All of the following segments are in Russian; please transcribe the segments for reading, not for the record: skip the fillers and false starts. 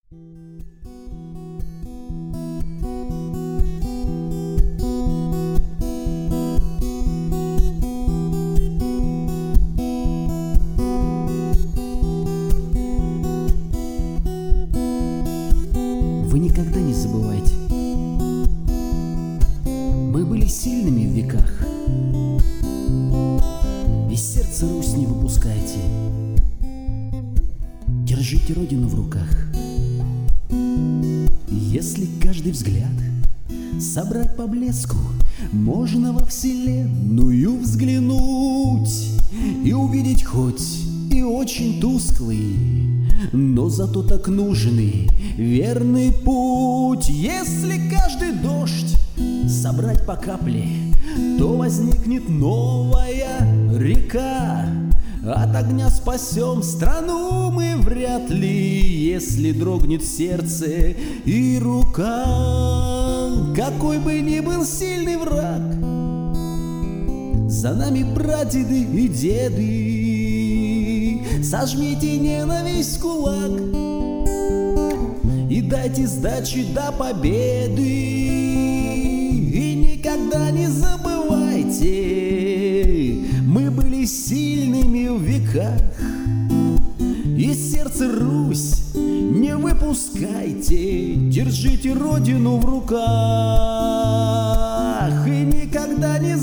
Вы никогда не забывайте, мы были сильными в веках. Из сердца Русь не выпускайте, держите Родину в руках. Если каждый взгляд собрать по блеску, можно во вселенную взглянуть и увидеть хоть и очень тусклый, но зато так нужный верный путь. Если каждый дождь собрать по капле, то возникнет новая река. От огня спасем страну мы вряд ли, если дрогнет сердце и рука. Какой бы ни был сильный враг, за нами прадеды и деды, сожмите ненависть в кулак и дайте сдачи до победы. И никогда не забывайте, мы были сильными в веках. Из сердца Русь не выпускайте, держите Родину в руках. И никогда не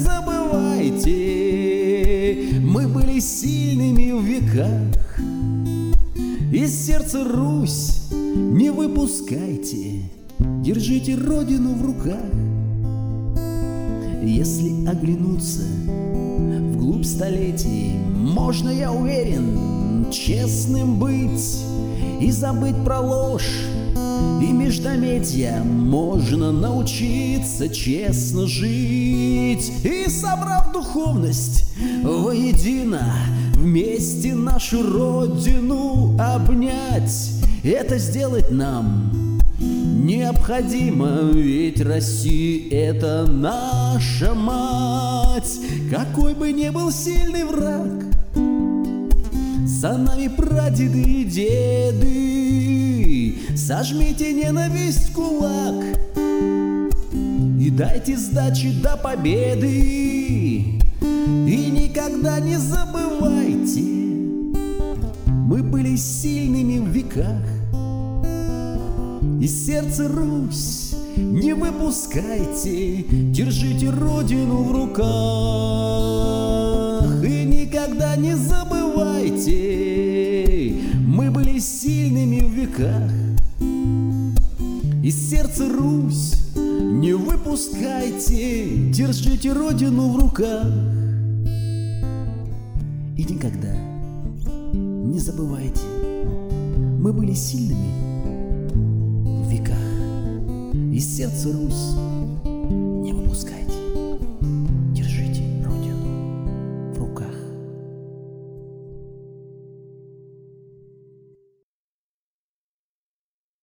забывайте, мы были сильными в веках. Из сердца Русь не выпускайте, держите Родину в руках. Если оглянуться вглубь столетий, можно, я уверен, честным быть и забыть про ложь и междометия. Можно научиться честно жить и, собрав духовность воедино, вместе нашу Родину обнять. Это сделать нам необходимо, ведь Россия — это наша мать. Какой бы ни был сильный враг, за нами прадеды и деды, сожмите ненависть в кулак и дайте сдачи до победы. И никогда не забывайте, мы были сильными в веках. Из сердца Русь не выпускайте, держите Родину в руках. И никогда не забывайте, мы были сильными в веках. Из сердца Русь не выпускайте, держите Родину в руках. И никогда не забывайте, мы были сильными в веках. Из сердца Русь